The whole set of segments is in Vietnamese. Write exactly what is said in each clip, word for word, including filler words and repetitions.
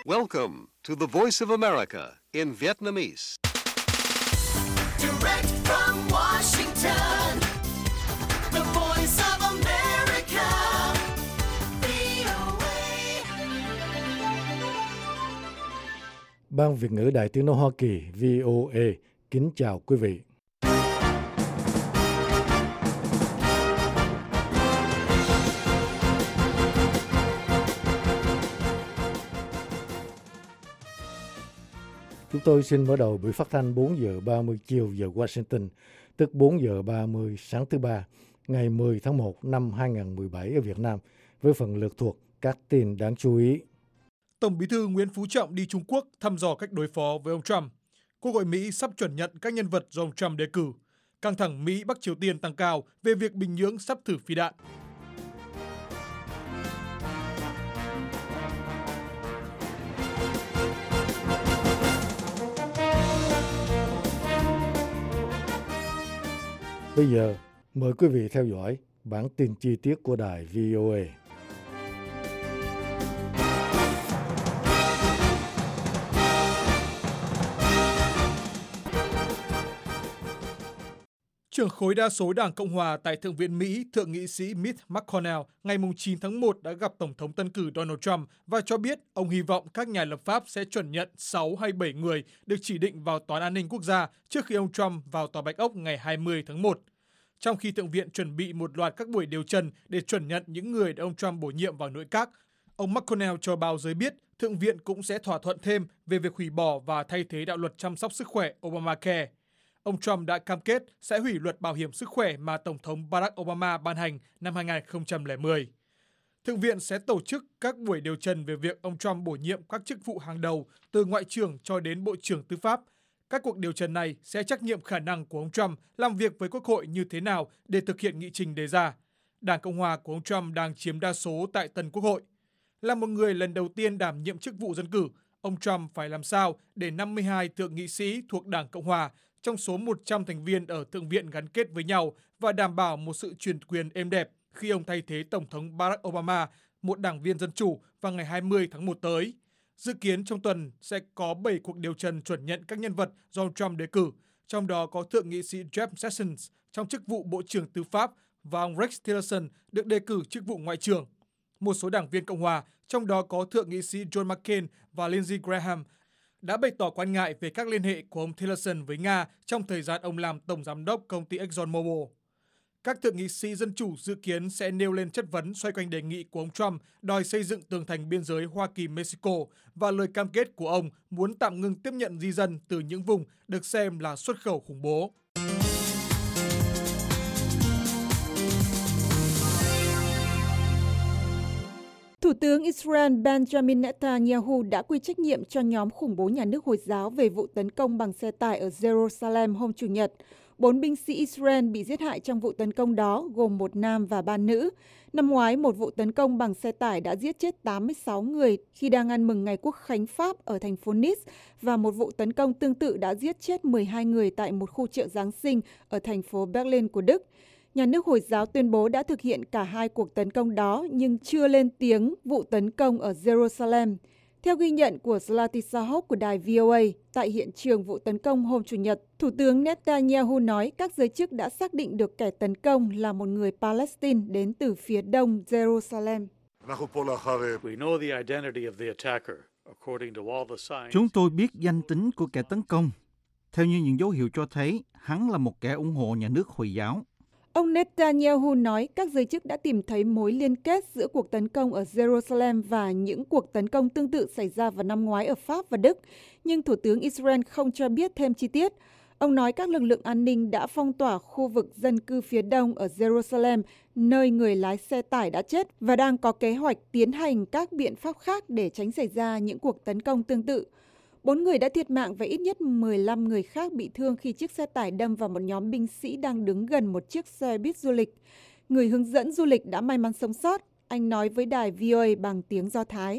Welcome to the Voice of America in Vietnamese. Direct from Washington, the Voice of America, vê o a. Ban Việt ngữ Đài Tiếng nói Hoa Kỳ vê o a kính chào quý vị. Chúng tôi xin mở đầu buổi phát thanh bốn giờ ba mươi chiều giờ Washington, tức bốn giờ ba mươi sáng thứ Ba, ngày mười tháng một năm hai nghìn không trăm mười bảy ở Việt Nam, với phần lược thuộc các tin đáng chú ý. Tổng Bí thư Nguyễn Phú Trọng đi Trung Quốc thăm dò cách đối phó với ông Trump. Quốc hội Mỹ sắp chuẩn nhận các nhân vật do ông Trump đề cử. Căng thẳng Mỹ-Bắc Triều Tiên tăng cao về việc Bình Nhưỡng sắp thử phi đạn. Bây giờ, mời quý vị theo dõi bản tin chi tiết của đài vê o a. Trưởng khối đa số Đảng Cộng hòa tại Thượng viện Mỹ, Thượng nghị sĩ Mitch McConnell, ngày chín tháng một đã gặp Tổng thống tân cử Donald Trump và cho biết ông hy vọng các nhà lập pháp sẽ chuẩn nhận sáu hay bảy người được chỉ định vào Tòa án An ninh Quốc gia trước khi ông Trump vào Tòa Bạch Ốc ngày hai mươi tháng một. Trong khi Thượng viện chuẩn bị một loạt các buổi điều trần để chuẩn nhận những người đã ông Trump bổ nhiệm vào nội các, ông McConnell cho báo giới biết Thượng viện cũng sẽ thỏa thuận thêm về việc hủy bỏ và thay thế đạo luật chăm sóc sức khỏe Obamacare. Ông Trump đã cam kết sẽ hủy luật bảo hiểm sức khỏe mà Tổng thống Barack Obama ban hành năm hai nghìn không trăm lẻ mười. Thượng viện sẽ tổ chức các buổi điều trần về việc ông Trump bổ nhiệm các chức vụ hàng đầu từ Ngoại trưởng cho đến Bộ trưởng Tư pháp. Các cuộc điều trần này sẽ trắc nghiệm khả năng của ông Trump làm việc với Quốc hội như thế nào để thực hiện nghị trình đề ra. Đảng Cộng hòa của ông Trump đang chiếm đa số tại Tân Quốc hội. Là một người lần đầu tiên đảm nhiệm chức vụ dân cử, ông Trump phải làm sao để năm mươi hai thượng nghị sĩ thuộc Đảng Cộng hòa trong số một trăm thành viên ở Thượng viện gắn kết với nhau và đảm bảo một sự chuyển quyền êm đẹp khi ông thay thế Tổng thống Barack Obama, một đảng viên Dân Chủ, vào ngày hai mươi tháng một tới. Dự kiến trong tuần sẽ có bảy cuộc điều trần chuẩn nhận các nhân vật do ông Trump đề cử, trong đó có Thượng nghị sĩ Jeff Sessions trong chức vụ Bộ trưởng Tư pháp và ông Rex Tillerson được đề cử chức vụ Ngoại trưởng. Một số đảng viên Cộng hòa, trong đó có Thượng nghị sĩ John McCain và Lindsey Graham, đã bày tỏ quan ngại về các liên hệ của ông Tillerson với Nga trong thời gian ông làm tổng giám đốc công ty ExxonMobil. Các thượng nghị sĩ Dân Chủ dự kiến sẽ nêu lên chất vấn xoay quanh đề nghị của ông Trump đòi xây dựng tường thành biên giới Hoa Kỳ-Mexico và lời cam kết của ông muốn tạm ngừng tiếp nhận di dân từ những vùng được xem là xuất khẩu khủng bố. Thủ tướng Israel Benjamin Netanyahu đã quy trách nhiệm cho nhóm khủng bố nhà nước Hồi giáo về vụ tấn công bằng xe tải ở Jerusalem hôm Chủ nhật. Bốn binh sĩ Israel bị giết hại trong vụ tấn công đó, gồm một nam và ba nữ. Năm ngoái, một vụ tấn công bằng xe tải đã giết chết tám mươi sáu người khi đang ăn mừng Ngày Quốc khánh Pháp ở thành phố Nice, và một vụ tấn công tương tự đã giết chết mười hai người tại một khu chợ Giáng sinh ở thành phố Berlin của Đức. Nhà nước Hồi giáo tuyên bố đã thực hiện cả hai cuộc tấn công đó, nhưng chưa lên tiếng vụ tấn công ở Jerusalem. Theo ghi nhận của Zlati Sahok của đài vê o a, tại hiện trường vụ tấn công hôm Chủ nhật, Thủ tướng Netanyahu nói các giới chức đã xác định được kẻ tấn công là một người Palestine đến từ phía đông Jerusalem. Chúng tôi biết danh tính của kẻ tấn công. Theo như những dấu hiệu cho thấy, hắn là một kẻ ủng hộ nhà nước Hồi giáo. Ông Netanyahu nói các giới chức đã tìm thấy mối liên kết giữa cuộc tấn công ở Jerusalem và những cuộc tấn công tương tự xảy ra vào năm ngoái ở Pháp và Đức, nhưng Thủ tướng Israel không cho biết thêm chi tiết. Ông nói các lực lượng an ninh đã phong tỏa khu vực dân cư phía đông ở Jerusalem, nơi người lái xe tải đã chết, và đang có kế hoạch tiến hành các biện pháp khác để tránh xảy ra những cuộc tấn công tương tự. Bốn người đã thiệt mạng và ít nhất mười lăm người khác bị thương khi chiếc xe tải đâm vào một nhóm binh sĩ đang đứng gần một chiếc xe buýt du lịch. Người hướng dẫn du lịch đã may mắn sống sót. Anh nói với đài vê o a bằng tiếng Do Thái.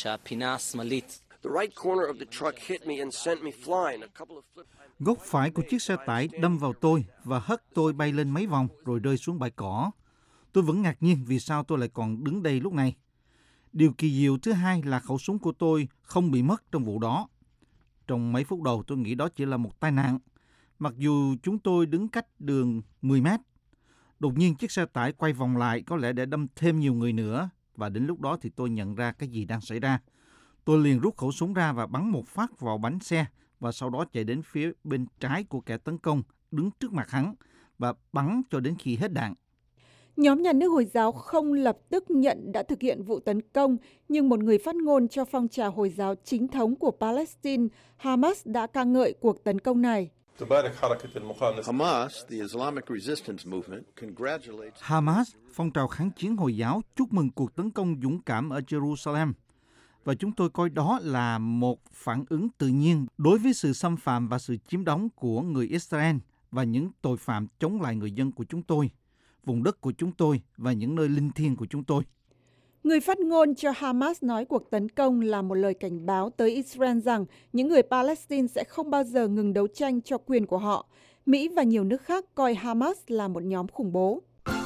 Góc phải của chiếc xe tải đâm vào tôi và hất tôi bay lên mấy vòng rồi rơi xuống bãi cỏ. Tôi vẫn ngạc nhiên vì sao tôi lại còn đứng đây lúc này. Điều kỳ diệu thứ hai là khẩu súng của tôi không bị mất trong vụ đó. Trong mấy phút đầu tôi nghĩ đó chỉ là một tai nạn, mặc dù chúng tôi đứng cách đường mười mét. Đột nhiên chiếc xe tải quay vòng lại, có lẽ để đâm thêm nhiều người nữa, và đến lúc đó thì tôi nhận ra cái gì đang xảy ra. Tôi liền rút khẩu súng ra và bắn một phát vào bánh xe, và sau đó chạy đến phía bên trái của kẻ tấn công, đứng trước mặt hắn, và bắn cho đến khi hết đạn. Nhóm nhà nước Hồi giáo không lập tức nhận đã thực hiện vụ tấn công, nhưng một người phát ngôn cho phong trào Hồi giáo chính thống của Palestine, Hamas, đã ca ngợi cuộc tấn công này. Hamas, the Islamic resistance movement, congratulates Hamas, phong trào kháng chiến Hồi giáo, chúc mừng cuộc tấn công dũng cảm ở Jerusalem. Và chúng tôi coi đó là một phản ứng tự nhiên đối với sự xâm phạm và sự chiếm đóng của người Israel và những tội phạm chống lại người dân của chúng tôi, vùng đất của chúng tôi và những nơi linh thiêng của chúng tôi. Người phát ngôn cho Hamas nói cuộc tấn công là một lời cảnh báo tới Israel rằng những người Palestine sẽ không bao giờ ngừng đấu tranh cho quyền của họ. Mỹ và nhiều nước khác coi Hamas là một nhóm khủng bố.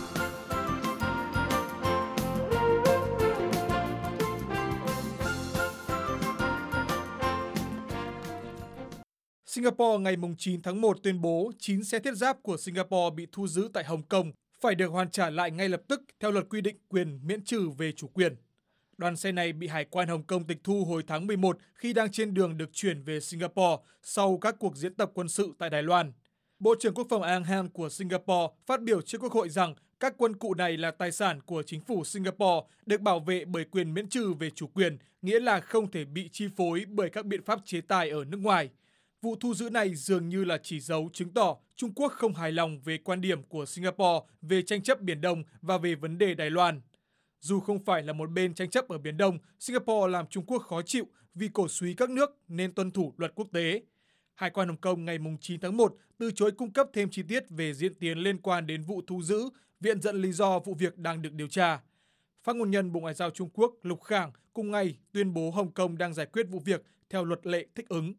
Singapore ngày chín tháng một tuyên bố chín xe thiết giáp của Singapore bị thu giữ tại Hồng Kông phải được hoàn trả lại ngay lập tức theo luật quy định quyền miễn trừ về chủ quyền. Đoàn xe này bị Hải quan Hồng Kông tịch thu hồi tháng mười một khi đang trên đường được chuyển về Singapore sau các cuộc diễn tập quân sự tại Đài Loan. Bộ trưởng Quốc phòng Ang Han của Singapore phát biểu trước Quốc hội rằng các quân cụ này là tài sản của chính phủ Singapore, được bảo vệ bởi quyền miễn trừ về chủ quyền, nghĩa là không thể bị chi phối bởi các biện pháp chế tài ở nước ngoài. Vụ thu giữ này dường như là chỉ dấu chứng tỏ Trung Quốc không hài lòng về quan điểm của Singapore về tranh chấp Biển Đông và về vấn đề Đài Loan. Dù không phải là một bên tranh chấp ở Biển Đông, Singapore làm Trung Quốc khó chịu vì cổ súy các nước nên tuân thủ luật quốc tế. Hải quan Hồng Kông ngày chín tháng một từ chối cung cấp thêm chi tiết về diễn tiến liên quan đến vụ thu giữ, viện dẫn lý do vụ việc đang được điều tra. Phát ngôn nhân Bộ Ngoại giao Trung Quốc Lục Khang cùng ngày tuyên bố Hồng Kông đang giải quyết vụ việc theo luật lệ thích ứng.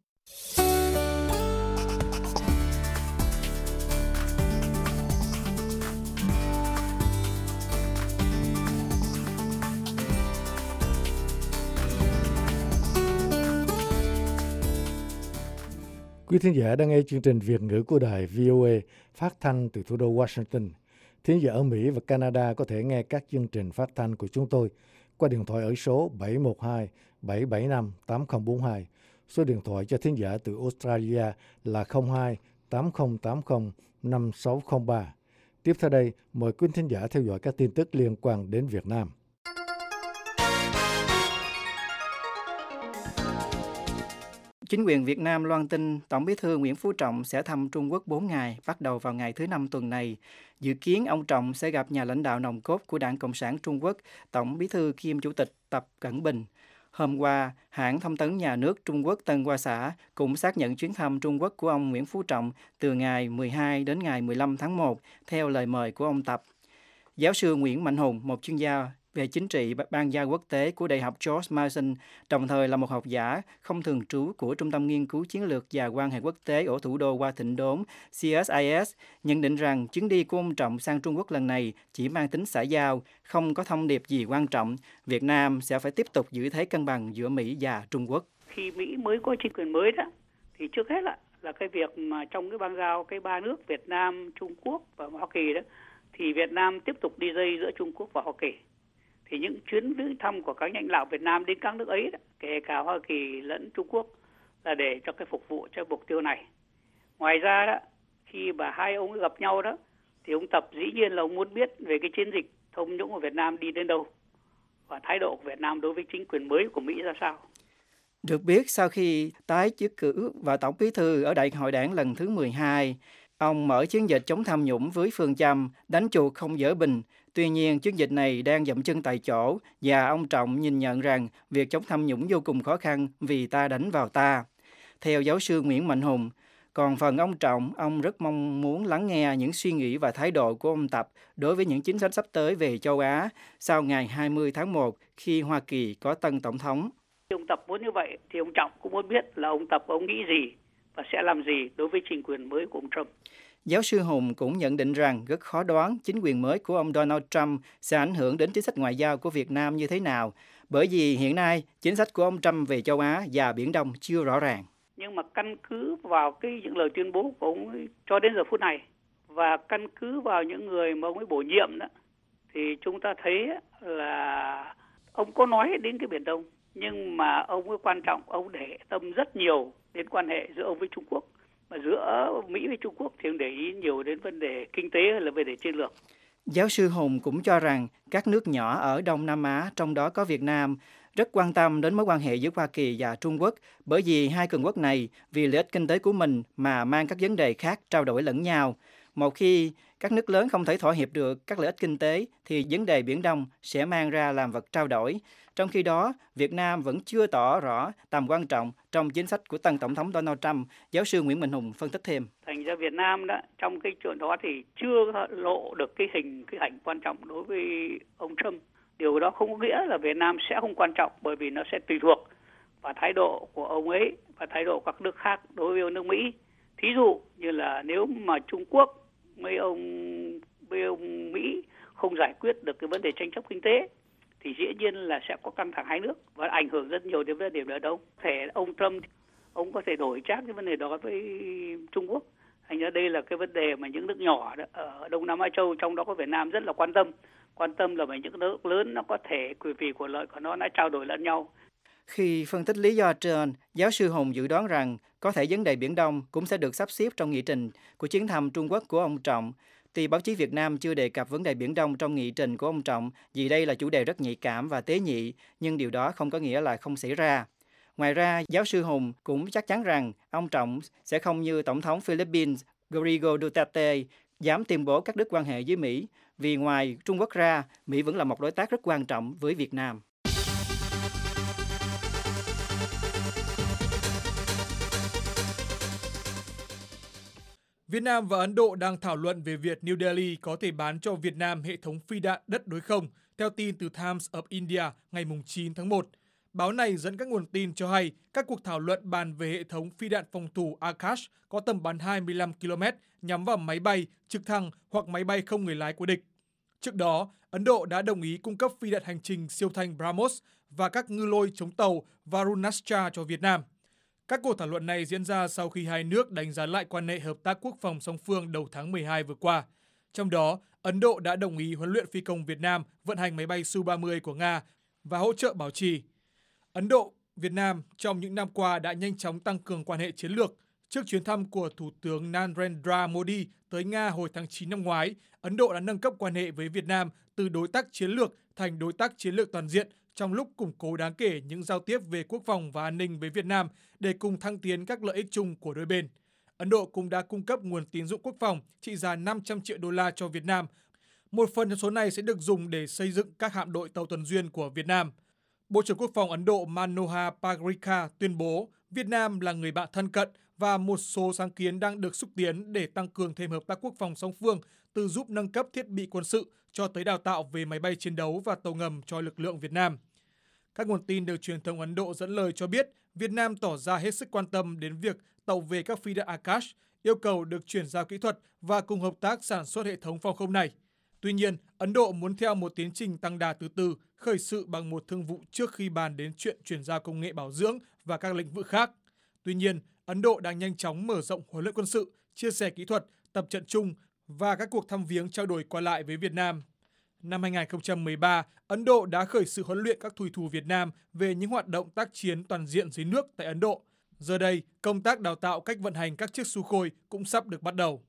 Quý thính giả đang nghe chương trình Việt ngữ của đài vê o a phát thanh từ thủ đô Washington. Thính giả ở Mỹ và Canada có thể nghe các chương trình phát thanh của chúng tôi qua điện thoại ở số bảy một hai bảy bảy năm tám không bốn hai. Số điện thoại cho thính giả từ Australia là không hai tám không tám không năm sáu không ba. Tiếp theo đây, mời quý thính giả theo dõi các tin tức liên quan đến Việt Nam. Chính quyền Việt Nam loan tin Tổng Bí thư Nguyễn Phú Trọng sẽ thăm Trung Quốc bốn ngày, bắt đầu vào ngày thứ Năm tuần này. Dự kiến ông Trọng sẽ gặp nhà lãnh đạo nòng cốt của Đảng Cộng sản Trung Quốc, Tổng Bí thư kiêm Chủ tịch Tập Cận Bình. Hôm qua, hãng thông tấn nhà nước Trung Quốc Tân Hoa Xã cũng xác nhận chuyến thăm Trung Quốc của ông Nguyễn Phú Trọng từ ngày mười hai đến ngày mười lăm tháng một, theo lời mời của ông Tập. Giáo sư Nguyễn Mạnh Hùng, một chuyên gia về chính trị ban gia quốc tế của Đại học George Mason, đồng thời là một học giả không thường trú của Trung tâm Nghiên cứu Chiến lược và Quan hệ Quốc tế ở thủ đô Hoa Thịnh Đốn, xê ét i ét, nhận định rằng chuyến đi của ông Trọng sang Trung Quốc lần này chỉ mang tính xã giao, không có thông điệp gì quan trọng. Việt Nam sẽ phải tiếp tục giữ thế cân bằng giữa Mỹ và Trung Quốc. Khi Mỹ mới có chính quyền mới đó, thì trước hết là, là cái việc mà trong cái bang giao cái ba nước Việt Nam, Trung Quốc và Hoa Kỳ đó, thì Việt Nam tiếp tục đi dây giữa Trung Quốc và Hoa Kỳ. Thì những chuyến viếng thăm của các lãnh đạo Việt Nam đến các nước ấy, đó, kể cả Hoa Kỳ lẫn Trung Quốc, là để cho cái phục vụ cho mục tiêu này. Ngoài ra đó, khi mà hai ông gặp nhau đó, thì ông Tập dĩ nhiên là ông muốn biết về cái chiến dịch tham nhũng của Việt Nam đi đến đâu và thái độ của Việt Nam đối với chính quyền mới của Mỹ ra sao. Được biết, sau khi tái chức cử vào Tổng Bí thư ở Đại hội Đảng lần thứ mười hai, ông mở chiến dịch chống tham nhũng với phương châm đánh chuột không dỡ bình. Tuy nhiên, chiến dịch này đang dậm chân tại chỗ và ông Trọng nhìn nhận rằng việc chống tham nhũng vô cùng khó khăn vì ta đánh vào ta. Theo giáo sư Nguyễn Mạnh Hùng, còn phần ông Trọng, ông rất mong muốn lắng nghe những suy nghĩ và thái độ của ông Tập đối với những chính sách sắp tới về châu Á sau ngày hai mươi tháng một khi Hoa Kỳ có tân tổng thống. Ông Tập muốn như vậy thì ông Trọng cũng muốn biết là ông Tập ông nghĩ gì và sẽ làm gì đối với chính quyền mới của ông Trump. Giáo sư Hùng cũng nhận định rằng rất khó đoán chính quyền mới của ông Donald Trump sẽ ảnh hưởng đến chính sách ngoại giao của Việt Nam như thế nào, bởi vì hiện nay chính sách của ông Trump về châu Á và Biển Đông chưa rõ ràng. Nhưng mà căn cứ vào cái những lời tuyên bố của ông ấy cho đến giờ phút này và căn cứ vào những người mà ông ấy bổ nhiệm đó, thì chúng ta thấy là ông có nói đến cái Biển Đông, nhưng mà ông ấy quan trọng, ông để tâm rất nhiều đến quan hệ giữa ông với Trung Quốc. Mà giữa Mỹ với Trung Quốc thì ông để ý nhiều đến vấn đề kinh tế hay là vấn đề chiến lược. Giáo sư Hùng cũng cho rằng các nước nhỏ ở Đông Nam Á, trong đó có Việt Nam, rất quan tâm đến mối quan hệ giữa Hoa Kỳ và Trung Quốc, bởi vì hai cường quốc này vì lợi ích kinh tế của mình mà mang các vấn đề khác trao đổi lẫn nhau. Một khi các nước lớn không thể thỏa hiệp được các lợi ích kinh tế, thì vấn đề Biển Đông sẽ mang ra làm vật trao đổi. Trong khi đó, Việt Nam vẫn chưa tỏ rõ tầm quan trọng trong chính sách của tân Tổng thống Donald Trump. Giáo sư Nguyễn Minh Hùng phân tích thêm. Thành ra Việt Nam đó, trong cái chuyện đó thì chưa lộ được cái hình, cái ảnh quan trọng đối với ông Trump. Điều đó không có nghĩa là Việt Nam sẽ không quan trọng, bởi vì nó sẽ tùy thuộc vào thái độ của ông ấy và thái độ của các nước khác đối với nước Mỹ. Thí dụ như là nếu mà Trung Quốc mấy ông, mấy ông Mỹ không giải quyết được cái vấn đề tranh chấp kinh tế thì dĩ nhiên là sẽ có căng thẳng hai nước và ảnh hưởng rất nhiều đến vấn đề Biển Đông. Thể ông Trump ông có thể đổi trác cái vấn đề đó với Trung Quốc. Thành ra đây là cái vấn đề mà những nước nhỏ đó, ở Đông Nam Á Châu, trong đó có Việt Nam rất là quan tâm. Quan tâm là bởi những nước lớn nó có thể vì quyền lợi của nó đã trao đổi lẫn nhau. Khi phân tích lý do trên, giáo sư Hùng dự đoán rằng có thể vấn đề Biển Đông cũng sẽ được sắp xếp trong nghị trình của chuyến thăm Trung Quốc của ông Trọng. Tuy báo chí Việt Nam chưa đề cập vấn đề Biển Đông trong nghị trình của ông Trọng vì đây là chủ đề rất nhạy cảm và tế nhị, nhưng điều đó không có nghĩa là không xảy ra. Ngoài ra, giáo sư Hùng cũng chắc chắn rằng ông Trọng sẽ không như Tổng thống Philippines Rodrigo Duterte dám tuyên bố cắt đứt quan hệ với Mỹ, vì ngoài Trung Quốc ra, Mỹ vẫn là một đối tác rất quan trọng với Việt Nam. Việt Nam và Ấn Độ đang thảo luận về việc New Delhi có thể bán cho Việt Nam hệ thống phi đạn đất đối không, theo tin từ Times of India ngày chín tháng một. Báo này dẫn các nguồn tin cho hay các cuộc thảo luận bàn về hệ thống phi đạn phòng thủ Akash có tầm bắn hai mươi lăm ki lô mét nhắm vào máy bay, trực thăng hoặc máy bay không người lái của địch. Trước đó, Ấn Độ đã đồng ý cung cấp phi đạn hành trình siêu thanh BrahMos và các ngư lôi chống tàu Varunastra cho Việt Nam. Các cuộc thảo luận này diễn ra sau khi hai nước đánh giá lại quan hệ hợp tác quốc phòng song phương đầu tháng mười hai vừa qua. Trong đó, Ấn Độ đã đồng ý huấn luyện phi công Việt Nam vận hành máy bay Su ba mươi của Nga và hỗ trợ bảo trì. Ấn Độ, Việt Nam trong những năm qua đã nhanh chóng tăng cường quan hệ chiến lược. Trước chuyến thăm của Thủ tướng Narendra Modi tới Nga hồi tháng chín năm ngoái, Ấn Độ đã nâng cấp quan hệ với Việt Nam từ đối tác chiến lược thành đối tác chiến lược toàn diện, trong lúc củng cố đáng kể những giao tiếp về quốc phòng và an ninh với Việt Nam để cùng thăng tiến các lợi ích chung của đôi bên. Ấn Độ cũng đã cung cấp nguồn tín dụng quốc phòng trị giá năm trăm triệu đô la cho Việt Nam. Một phần trong số này sẽ được dùng để xây dựng các hạm đội tàu tuần duyên của Việt Nam. Bộ trưởng Quốc phòng Ấn Độ Manohar Parrikar tuyên bố Việt Nam là người bạn thân cận và một số sáng kiến đang được xúc tiến để tăng cường thêm hợp tác quốc phòng song phương, từ giúp nâng cấp thiết bị quân sự cho tới đào tạo về máy bay chiến đấu và tàu ngầm cho lực lượng Việt Nam. Các nguồn tin được truyền thông Ấn Độ dẫn lời cho biết Việt Nam tỏ ra hết sức quan tâm đến việc tàu về các phi đạn Akash, yêu cầu được chuyển giao kỹ thuật và cùng hợp tác sản xuất hệ thống phòng không này. Tuy nhiên, Ấn Độ muốn theo một tiến trình tăng đà từ từ, khởi sự bằng một thương vụ trước khi bàn đến chuyện chuyển giao công nghệ bảo dưỡng và các lĩnh vực khác. Tuy nhiên, Ấn Độ đang nhanh chóng mở rộng huấn luyện quân sự, chia sẻ kỹ thuật, tập trận chung và các cuộc thăm viếng trao đổi qua lại với Việt Nam. Năm hai không một ba, Ấn Độ đã khởi sự huấn luyện các thủy thủ Việt Nam về những hoạt động tác chiến toàn diện dưới nước tại Ấn Độ. Giờ đây, công tác đào tạo cách vận hành các chiếc Sukhoi cũng sắp được bắt đầu.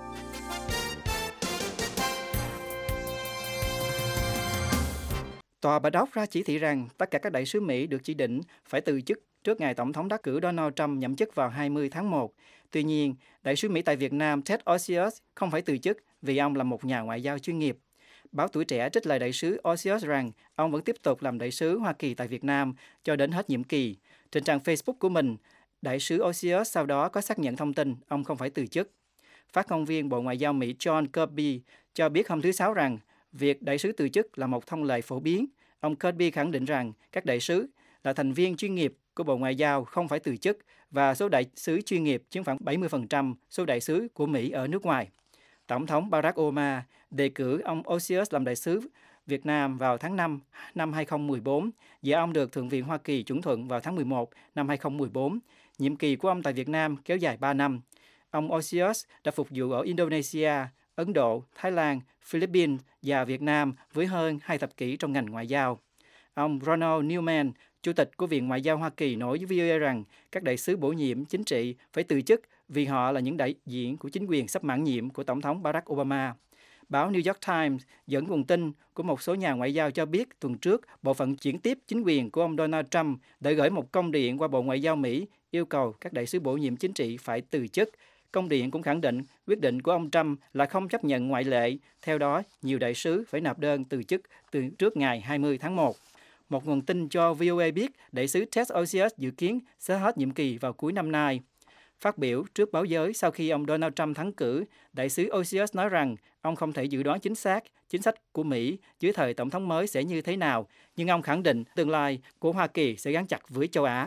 Tòa Bạch Ốc ra chỉ thị rằng tất cả các đại sứ Mỹ được chỉ định phải từ chức trước ngày Tổng thống đắc cử Donald Trump nhậm chức vào hai mươi tháng một. Tuy nhiên, đại sứ Mỹ tại Việt Nam Ted Osius không phải từ chức vì ông là một nhà ngoại giao chuyên nghiệp. Báo Tuổi Trẻ trích lời đại sứ Osius rằng ông vẫn tiếp tục làm đại sứ Hoa Kỳ tại Việt Nam cho đến hết nhiệm kỳ. Trên trang Facebook của mình, đại sứ Osius sau đó có xác nhận thông tin ông không phải từ chức. Phát ngôn viên Bộ Ngoại giao Mỹ John Kirby cho biết hôm thứ Sáu rằng việc đại sứ từ chức là một thông lệ phổ biến. Ông Kirby khẳng định rằng các đại sứ là thành viên chuyên nghiệp của Bộ Ngoại giao không phải từ chức và số đại sứ chuyên nghiệp chiếm khoảng bảy mươi phần trăm số đại sứ của Mỹ ở nước ngoài. Tổng thống Barack Obama đề cử ông Osius làm đại sứ Việt Nam vào tháng năm năm hai không một bốn và ông được Thượng viện Hoa Kỳ chuẩn thuận vào tháng mười một năm hai không một bốn. Nhiệm kỳ của ông tại Việt Nam kéo dài ba năm. Ông Osius đã phục vụ ở Indonesia, Ấn Độ, Thái Lan, Philippines và Việt Nam với hơn hai thập kỷ trong ngành ngoại giao. Ông Ronald Newman, Chủ tịch của Viện Ngoại giao Hoa Kỳ nói với vê o a rằng các đại sứ bổ nhiệm chính trị phải từ chức vì họ là những đại diện của chính quyền sắp mãn nhiệm của Tổng thống Barack Obama. Báo New York Times dẫn nguồn tin của một số nhà ngoại giao cho biết tuần trước, bộ phận chuyển tiếp chính quyền của ông Donald Trump đã gửi một công điện qua Bộ Ngoại giao Mỹ yêu cầu các đại sứ bổ nhiệm chính trị phải từ chức. Công điện cũng khẳng định quyết định của ông Trump là không chấp nhận ngoại lệ. Theo đó, nhiều đại sứ phải nộp đơn từ chức từ trước ngày hai mươi tháng một. Một nguồn tin cho vê o a biết đại sứ Ted Osius dự kiến sẽ hết nhiệm kỳ vào cuối năm nay. Phát biểu trước báo giới sau khi ông Donald Trump thắng cử, đại sứ Osius nói rằng ông không thể dự đoán chính xác chính sách của Mỹ dưới thời Tổng thống mới sẽ như thế nào, nhưng ông khẳng định tương lai của Hoa Kỳ sẽ gắn chặt với châu Á.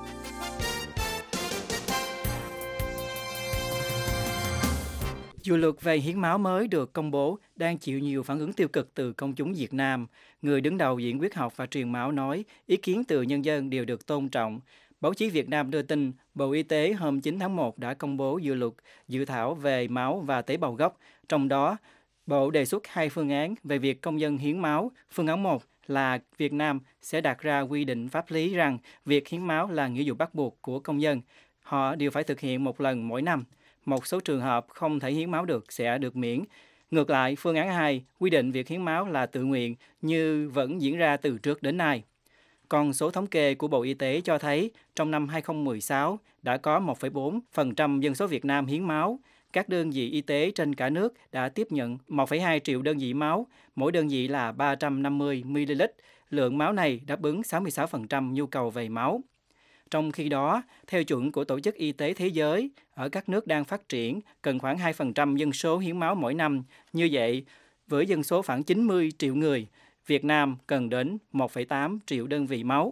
Dự luật về hiến máu mới được công bố đang chịu nhiều phản ứng tiêu cực từ công chúng Việt Nam. Người đứng đầu Viện Huyết học và Truyền máu nói ý kiến từ nhân dân đều được tôn trọng. Báo chí Việt Nam đưa tin Bộ Y tế hôm chín tháng một đã công bố dự luật dự thảo về máu và tế bào gốc. Trong đó, Bộ đề xuất hai phương án về việc công dân hiến máu. Phương án một là Việt Nam sẽ đặt ra quy định pháp lý rằng việc hiến máu là nghĩa vụ bắt buộc của công dân. Họ đều phải thực hiện một lần mỗi năm. Một số trường hợp không thể hiến máu được sẽ được miễn. Ngược lại, phương án hai quy định việc hiến máu là tự nguyện như vẫn diễn ra từ trước đến nay. Còn số thống kê của Bộ Y tế cho thấy trong năm hai không một sáu đã có một phẩy bốn phần trăm dân số Việt Nam hiến máu. Các đơn vị y tế trên cả nước đã tiếp nhận một phẩy hai triệu đơn vị máu, mỗi đơn vị là ba trăm năm mươi mi-li-lít. Lượng máu này đáp ứng sáu mươi sáu phần trăm nhu cầu về máu. Trong khi đó, theo chuẩn của Tổ chức Y tế Thế giới, ở các nước đang phát triển cần khoảng hai phần trăm dân số hiến máu mỗi năm. Như vậy, với dân số khoảng chín mươi triệu người, Việt Nam cần đến một phẩy tám triệu đơn vị máu.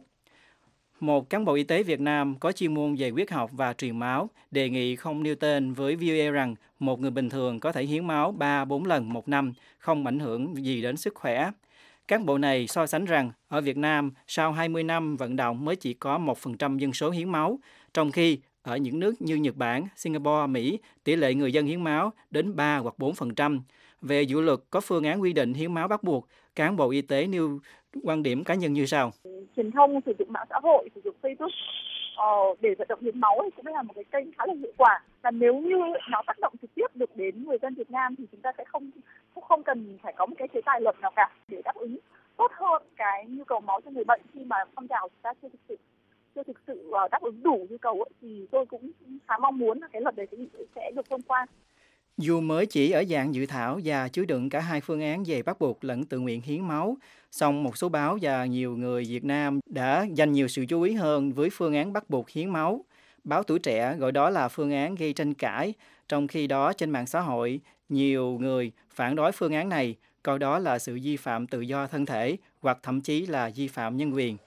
Một cán bộ y tế Việt Nam có chuyên môn về huyết học và truyền máu đề nghị không nêu tên với vê o a rằng một người bình thường có thể hiến máu ba bốn lần một năm, không ảnh hưởng gì đến sức khỏe. Cán bộ này so sánh rằng ở Việt Nam sau hai mươi năm vận động mới chỉ có một phần trăm dân số hiến máu, trong khi ở những nước như Nhật Bản, Singapore, Mỹ, tỷ lệ người dân hiến máu đến ba hoặc bốn phần trăm. Về dự luật có phương án quy định hiến máu bắt buộc, cán bộ y tế nêu quan điểm cá nhân như sau. Truyền thông sử dụng mạng xã hội, sử dụng Facebook ờ, để vận động hiến máu cũng là một cái kênh khá là hiệu quả. Và nếu như nó tác động trực tiếp được đến người dân Việt Nam thì chúng ta sẽ không không cần phải có một cái chế tài luật nào cả để đáp ứng tốt hơn cái nhu cầu máu cho người bệnh khi mà phong trào chúng ta chưa thực sự chưa thực sự đáp ứng đủ nhu cầu ấy, thì tôi cũng khá mong muốn là cái luật đấy sẽ được thông qua. Dù mới chỉ ở dạng dự thảo và chứa đựng cả hai phương án về bắt buộc lẫn tự nguyện hiến máu, song một số báo và nhiều người Việt Nam đã dành nhiều sự chú ý hơn với phương án bắt buộc hiến máu. Báo Tuổi Trẻ gọi đó là phương án gây tranh cãi, trong khi đó trên mạng xã hội, nhiều người phản đối phương án này, coi đó là sự vi phạm tự do thân thể hoặc thậm chí là vi phạm nhân quyền.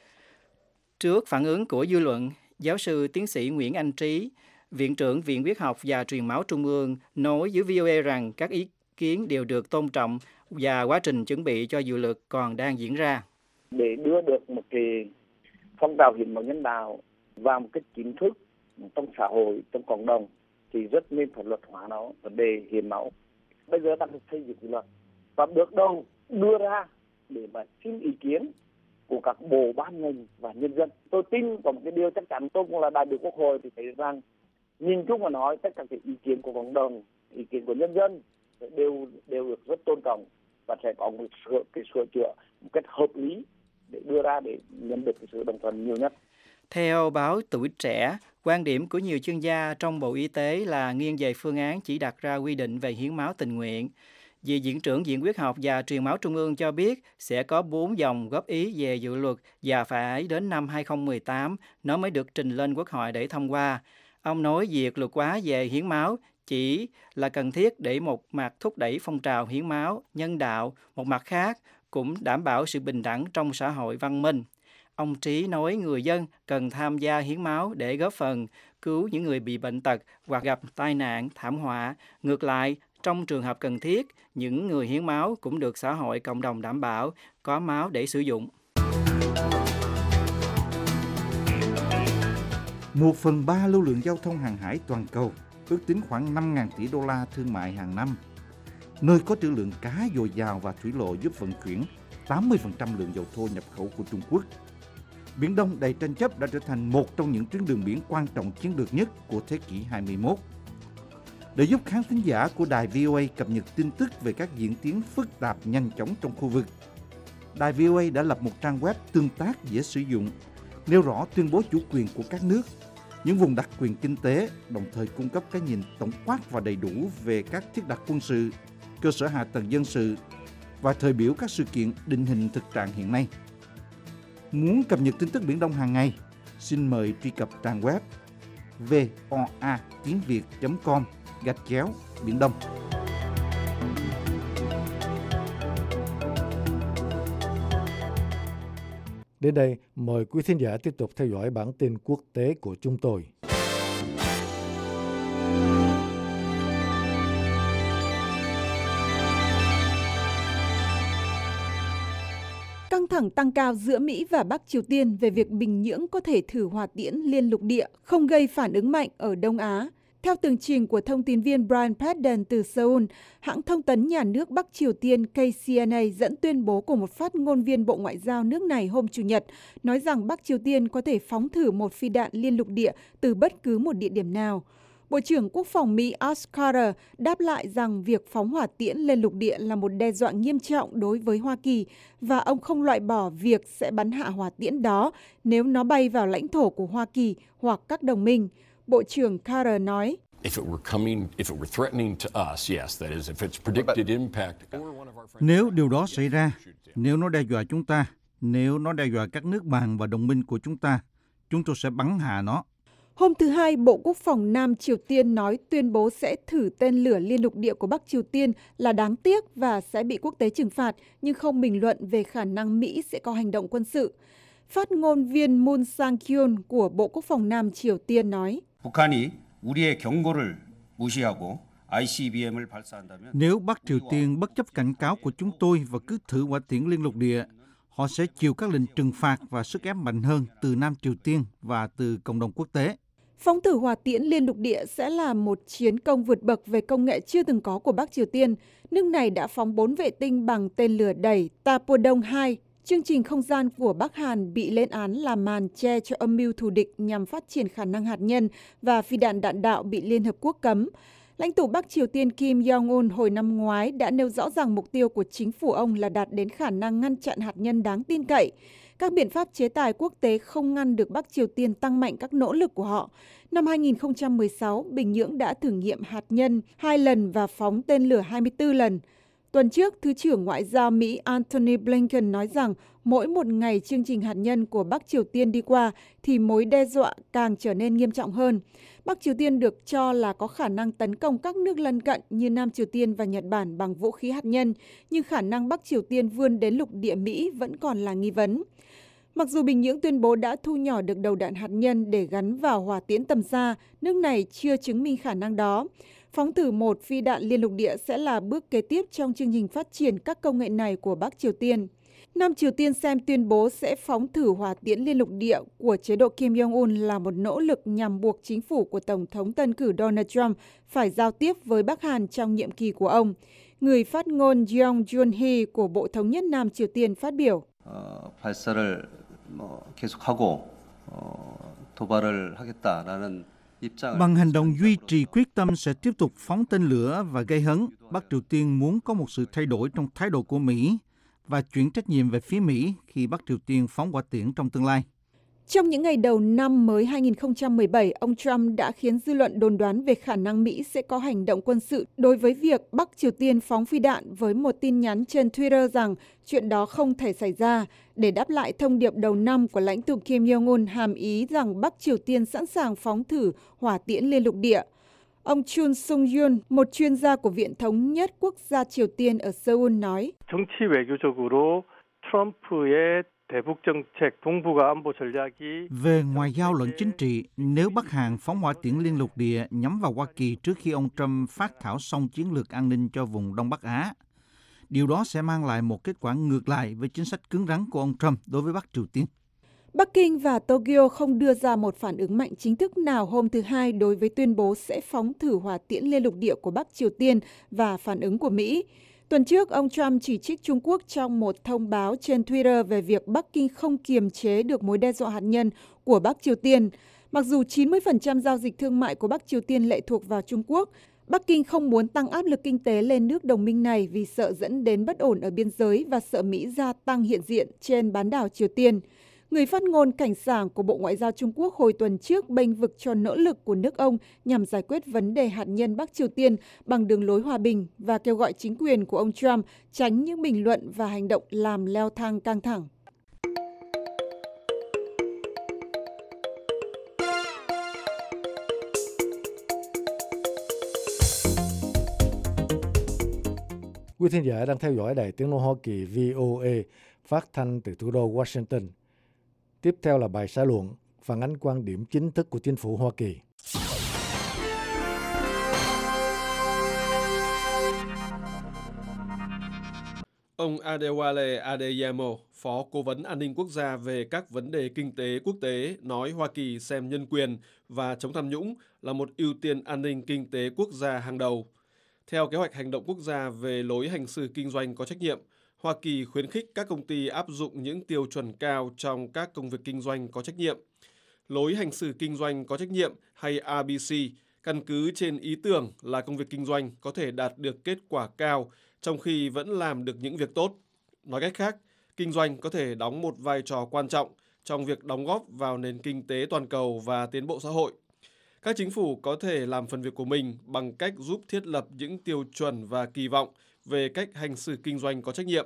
Trước phản ứng của dư luận, giáo sư tiến sĩ Nguyễn Anh Trí, Viện trưởng Viện Huyết học và Truyền máu Trung ương nói với vê o a rằng các ý kiến đều được tôn trọng và quá trình chuẩn bị cho dự luật còn đang diễn ra. Để đưa được một cái phong trào hiến máu nhân đạo vào một cách chính thức trong xã hội, trong cộng đồng thì rất nên phải luật hóa nó, vấn đề hiến máu. Bây giờ đang được xây dựng luật và bước đầu đưa ra để mà xin ý kiến của các bộ ban ngành và nhân dân. Tôi tin có một cái điều chắc chắn, tôi cũng là đại biểu Quốc hội thì thấy rằng nhìn chung mà nói tất cả các ý kiến của cộng đồng, ý kiến của nhân dân đều đều được rất tôn trọng và sẽ có một sửa cái sửa chữa một cách hợp lý để đưa ra để nhận được cái sự đồng thuận nhiều nhất. Theo báo Tuổi Trẻ, quan điểm của nhiều chuyên gia trong Bộ Y tế là nghiêng về phương án chỉ đặt ra quy định về hiến máu tình nguyện. Vị Viện trưởng Viện Huyết học và Truyền máu Trung ương cho biết sẽ có bốn dòng góp ý về dự luật và phải đến năm hai không một tám nó mới được trình lên Quốc hội để thông qua. Ông nói việc luật hóa về hiến máu chỉ là cần thiết để một mặt thúc đẩy phong trào hiến máu nhân đạo, một mặt khác cũng đảm bảo sự bình đẳng trong xã hội văn minh. Ông Trí nói người dân cần tham gia hiến máu để góp phần cứu những người bị bệnh tật hoặc gặp tai nạn, thảm họa. Ngược lại, Trong trường hợp cần thiết, những người hiến máu cũng được xã hội cộng đồng đảm bảo có máu để sử dụng. Một phần ba lưu lượng giao thông hàng hải toàn cầu, ước tính khoảng năm nghìn tỷ đô la thương mại hàng năm. Nơi có trữ lượng cá dồi dào và thủy lộ giúp vận chuyển tám mươi phần trăm lượng dầu thô nhập khẩu của Trung Quốc. Biển Đông đầy tranh chấp đã trở thành một trong những tuyến đường biển quan trọng chiến lược nhất của thế kỷ hai mươi mốt. Để giúp khán thính giả của đài vê o a cập nhật tin tức về các diễn tiến phức tạp nhanh chóng trong khu vực, đài vê o a đã lập một trang web tương tác dễ sử dụng, nêu rõ tuyên bố chủ quyền của các nước, những vùng đặc quyền kinh tế, đồng thời cung cấp cái nhìn tổng quát và đầy đủ về các thiết đặt quân sự, cơ sở hạ tầng dân sự và thời biểu các sự kiện định hình thực trạng hiện nay. Muốn cập nhật tin tức Biển Đông hàng ngày, xin mời truy cập trang web voa tiếng việt chấm com gạch chéo Biển Đông. Đến đây, mời quý thính giả tiếp tục theo dõi bản tin quốc tế của chúng tôi. Căng thẳng tăng cao giữa Mỹ và Bắc Triều Tiên về việc Bình Nhưỡng có thể thử hỏa tiễn liên lục địa không gây phản ứng mạnh ở Đông Á. Theo tường trình của thông tin viên Brian Padden từ Seoul, hãng thông tấn nhà nước Bắc Triều Tiên K C N A dẫn tuyên bố của một phát ngôn viên Bộ Ngoại giao nước này hôm Chủ nhật, nói rằng Bắc Triều Tiên có thể phóng thử một phi đạn liên lục địa từ bất cứ một địa điểm nào. Bộ trưởng Quốc phòng Mỹ Ash Carter đáp lại rằng việc phóng hỏa tiễn lên lục địa là một đe dọa nghiêm trọng đối với Hoa Kỳ và ông không loại bỏ việc sẽ bắn hạ hỏa tiễn đó nếu nó bay vào lãnh thổ của Hoa Kỳ hoặc các đồng minh. Bộ trưởng Carter nói, nếu điều đó xảy ra, nếu nó đe dọa chúng ta, nếu nó đe dọa các nước bạn và đồng minh của chúng ta, chúng tôi sẽ bắn hạ nó. Hôm thứ Hai, Bộ Quốc phòng Nam Triều Tiên nói tuyên bố sẽ thử tên lửa liên lục địa của Bắc Triều Tiên là đáng tiếc và sẽ bị quốc tế trừng phạt, nhưng không bình luận về khả năng Mỹ sẽ có hành động quân sự. Phát ngôn viên Moon Sang-kyun của Bộ Quốc phòng Nam Triều Tiên nói, nếu Bắc Triều Tiên bất chấp cảnh cáo của chúng tôi và cứ thử hỏa tiễn liên lục địa, họ sẽ chịu các lệnh trừng phạt và sức ép mạnh hơn từ Nam Triều Tiên và từ cộng đồng quốc tế. Phóng thử hỏa tiễn liên lục địa sẽ là một chiến công vượt bậc về công nghệ chưa từng có của Bắc Triều Tiên. Nước này đã phóng bốn vệ tinh bằng tên lửa đẩy Tapodong hai. Chương trình không gian của Bắc Hàn bị lên án là màn che cho âm mưu thù địch nhằm phát triển khả năng hạt nhân và phi đạn đạn đạo bị Liên Hợp Quốc cấm. Lãnh tụ Bắc Triều Tiên Kim Jong-un hồi năm ngoái đã nêu rõ rằng mục tiêu của chính phủ ông là đạt đến khả năng ngăn chặn hạt nhân đáng tin cậy. Các biện pháp chế tài quốc tế không ngăn được Bắc Triều Tiên tăng mạnh các nỗ lực của họ. Năm hai nghìn không trăm mười sáu, Bình Nhưỡng đã thử nghiệm hạt nhân hai lần và phóng tên lửa hai mươi tư lần. Tuần trước, Thứ trưởng Ngoại giao Mỹ Antony Blinken nói rằng mỗi một ngày chương trình hạt nhân của Bắc Triều Tiên đi qua thì mối đe dọa càng trở nên nghiêm trọng hơn. Bắc Triều Tiên được cho là có khả năng tấn công các nước lân cận như Nam Triều Tiên và Nhật Bản bằng vũ khí hạt nhân, nhưng khả năng Bắc Triều Tiên vươn đến lục địa Mỹ vẫn còn là nghi vấn. Mặc dù Bình Nhưỡng tuyên bố đã thu nhỏ được đầu đạn hạt nhân để gắn vào hỏa tiễn tầm xa, nước này chưa chứng minh khả năng đó. Phóng thử một phi đạn liên lục địa sẽ là bước kế tiếp trong chương trình phát triển các công nghệ này của Bắc Triều Tiên. Nam Triều Tiên xem tuyên bố sẽ phóng thử hỏa tiễn liên lục địa của chế độ Kim Jong-un là một nỗ lực nhằm buộc chính phủ của Tổng thống tân cử Donald Trump phải giao tiếp với Bắc Hàn trong nhiệm kỳ của ông. Người phát ngôn Jeong Jun-hee của Bộ Thống nhất Nam Triều Tiên phát biểu. Bằng hành động duy trì quyết tâm sẽ tiếp tục phóng tên lửa và gây hấn, Bắc Triều Tiên muốn có một sự thay đổi trong thái độ của Mỹ và chuyển trách nhiệm về phía Mỹ khi Bắc Triều Tiên phóng hỏa tiễn trong tương lai. Trong những ngày đầu năm mới hai nghìn không trăm mười bảy, ông Trump đã khiến dư luận đồn đoán về khả năng Mỹ sẽ có hành động quân sự đối với việc Bắc Triều Tiên phóng phi đạn với một tin nhắn trên Twitter rằng chuyện đó không thể xảy ra. Để đáp lại thông điệp đầu năm của lãnh tụ Kim Jong-un hàm ý rằng Bắc Triều Tiên sẵn sàng phóng thử hỏa tiễn liên lục địa. Ông Chun Sung-yun, một chuyên gia của Viện Thống nhất Quốc gia Triều Tiên ở Seoul nói, 정치 외교적으로 트럼프의 Về ngoại giao lẫn chính trị, nếu Bắc Hàn phóng hỏa tiễn liên lục địa nhắm vào Hoa Kỳ trước khi ông Trump phát thảo xong chiến lược an ninh cho vùng Đông Bắc Á, điều đó sẽ mang lại một kết quả ngược lại với chính sách cứng rắn của ông Trump đối với Bắc Triều Tiên. Bắc Kinh và Tokyo không đưa ra một phản ứng mạnh chính thức nào hôm thứ Hai đối với tuyên bố sẽ phóng thử hỏa tiễn liên lục địa của Bắc Triều Tiên và phản ứng của Mỹ. Tuần trước, ông Trump chỉ trích Trung Quốc trong một thông báo trên Twitter về việc Bắc Kinh không kiềm chế được mối đe dọa hạt nhân của Bắc Triều Tiên. Mặc dù chín mươi phần trăm giao dịch thương mại của Bắc Triều Tiên lệ thuộc vào Trung Quốc, Bắc Kinh không muốn tăng áp lực kinh tế lên nước đồng minh này vì sợ dẫn đến bất ổn ở biên giới và sợ Mỹ gia tăng hiện diện trên bán đảo Triều Tiên. Người phát ngôn cảnh sảng của Bộ Ngoại giao Trung Quốc hồi tuần trước bênh vực cho nỗ lực của nước ông nhằm giải quyết vấn đề hạt nhân Bắc Triều Tiên bằng đường lối hòa bình và kêu gọi chính quyền của ông Trump tránh những bình luận và hành động làm leo thang căng thẳng. Quý thính giả đang theo dõi Đài Tiếng nói Hoa Kỳ vê o a phát thanh từ thủ đô Washington. Tiếp theo là bài xã luận phản ánh quan điểm chính thức của chính phủ Hoa Kỳ. Ông Adewale Adeyemo, Phó Cố vấn An ninh Quốc gia về các vấn đề kinh tế quốc tế, nói Hoa Kỳ xem nhân quyền và chống tham nhũng là một ưu tiên an ninh kinh tế quốc gia hàng đầu. Theo kế hoạch hành động quốc gia về lối hành xử kinh doanh có trách nhiệm, Hoa Kỳ khuyến khích các công ty áp dụng những tiêu chuẩn cao trong các công việc kinh doanh có trách nhiệm. Lối hành xử kinh doanh có trách nhiệm hay R B C căn cứ trên ý tưởng là công việc kinh doanh có thể đạt được kết quả cao trong khi vẫn làm được những việc tốt. Nói cách khác, kinh doanh có thể đóng một vai trò quan trọng trong việc đóng góp vào nền kinh tế toàn cầu và tiến bộ xã hội. Các chính phủ có thể làm phần việc của mình bằng cách giúp thiết lập những tiêu chuẩn và kỳ vọng về cách hành xử kinh doanh có trách nhiệm.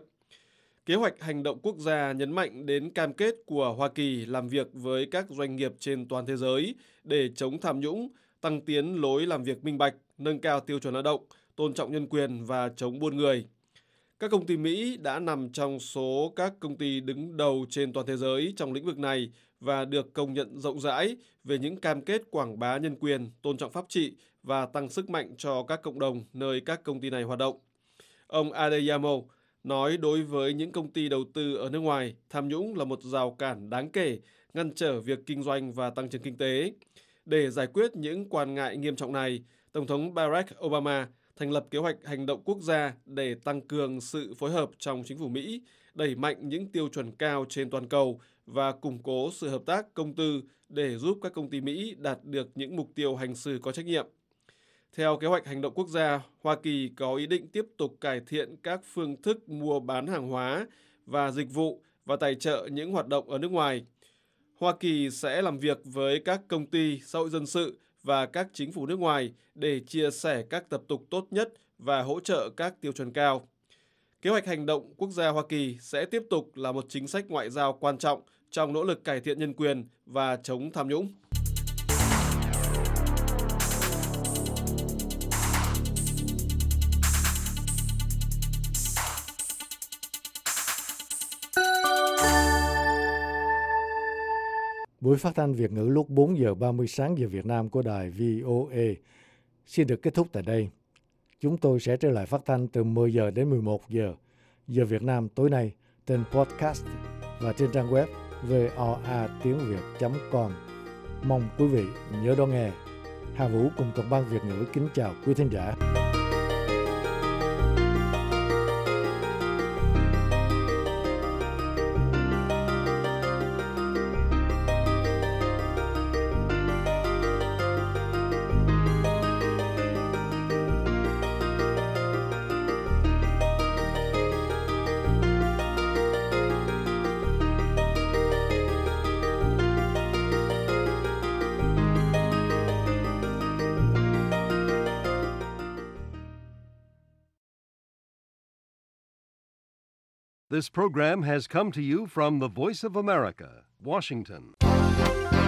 Kế hoạch hành động quốc gia nhấn mạnh đến cam kết của Hoa Kỳ làm việc với các doanh nghiệp trên toàn thế giới để chống tham nhũng, tăng tiến lối làm việc minh bạch, nâng cao tiêu chuẩn lao động, tôn trọng nhân quyền và chống buôn người. Các công ty Mỹ đã nằm trong số các công ty đứng đầu trên toàn thế giới trong lĩnh vực này và được công nhận rộng rãi về những cam kết quảng bá nhân quyền, tôn trọng pháp trị và tăng sức mạnh cho các cộng đồng nơi các công ty này hoạt động. Ông Adeyemo nói đối với những công ty đầu tư ở nước ngoài, tham nhũng là một rào cản đáng kể, ngăn trở việc kinh doanh và tăng trưởng kinh tế. Để giải quyết những quan ngại nghiêm trọng này, Tổng thống Barack Obama thành lập kế hoạch hành động quốc gia để tăng cường sự phối hợp trong chính phủ Mỹ, đẩy mạnh những tiêu chuẩn cao trên toàn cầu và củng cố sự hợp tác công tư để giúp các công ty Mỹ đạt được những mục tiêu hành xử có trách nhiệm. Theo kế hoạch hành động quốc gia, Hoa Kỳ có ý định tiếp tục cải thiện các phương thức mua bán hàng hóa và dịch vụ và tài trợ những hoạt động ở nước ngoài. Hoa Kỳ sẽ làm việc với các công ty, xã hội dân sự và các chính phủ nước ngoài để chia sẻ các tập tục tốt nhất và hỗ trợ các tiêu chuẩn cao. Kế hoạch hành động quốc gia Hoa Kỳ sẽ tiếp tục là một chính sách ngoại giao quan trọng trong nỗ lực cải thiện nhân quyền và chống tham nhũng. Buổi phát thanh Việt ngữ lúc bốn giờ ba mươi sáng giờ Việt Nam của đài vê o a xin được kết thúc tại đây. Chúng tôi sẽ trở lại phát thanh từ mười giờ đến mười một giờ giờ Việt Nam tối nay trên podcast và trên trang web v o a tiếng việt chấm com. Mong quý vị nhớ đón nghe. Hà Vũ cùng toàn ban Việt ngữ kính chào quý thính giả. This program has come to you from the Voice of America, Washington.